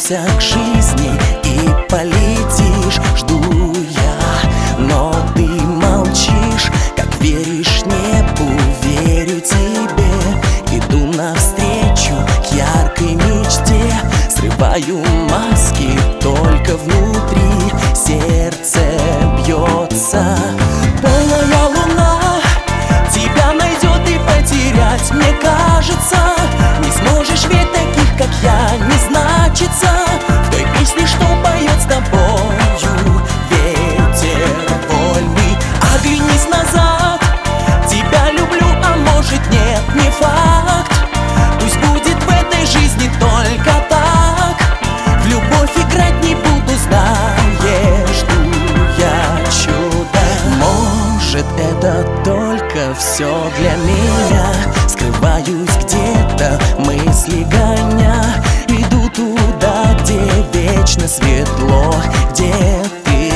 вернешься к жизни и полетишь. Жду я, но ты молчишь. Как веришь небу, верю тебе. Иду навстречу к яркой мечте. Срываю маски, только внутри сердце бьется. Полная луна тебя найдет и потерять, мне кажется. Не сможешь, ведь таких, как я, не значится. В той песне, что поет с тобою ветер вольный. Оглянись назад, тебя люблю, а может нет, не факт. Пусть будет в этой жизни только так. В любовь играть не буду, знаешь, жду я чудо. Может, это только все для меня. Скрываюсь где-то, мысли гоня. Иду туда, где вечно светло, где ты,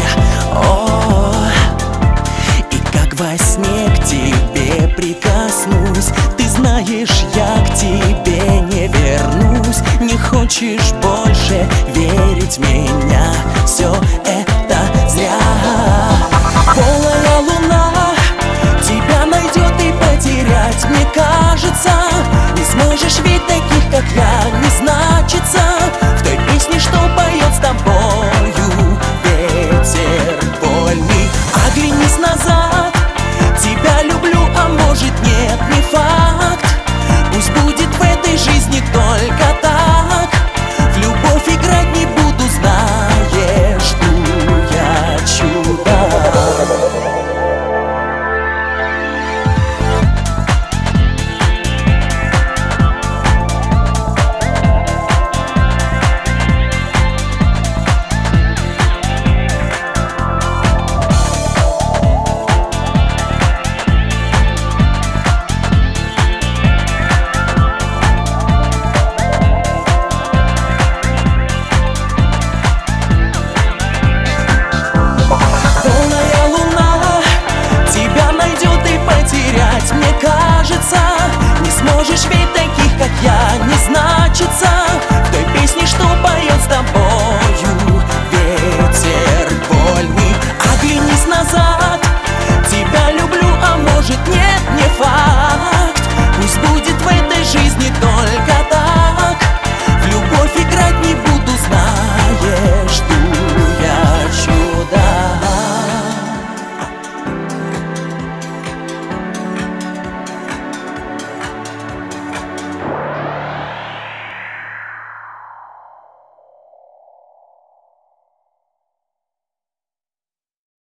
о. И как во сне к тебе прикоснусь. Ты знаешь, я к тебе не вернусь. Не хочешь больше верить в меня, все это зря. Полная луна тебя найдет и потерять, мне кажется. Не сможешь, ведь таких, как я, не значится. В той песне, что поет с тобою ветер вольный. Оглянись назад, тебя люблю, а может нет, не факт. Пусть будет в этой жизни только так. В любовь играть не буду, знаешь, жду я чудо. Мне кажется, не сможешь ведь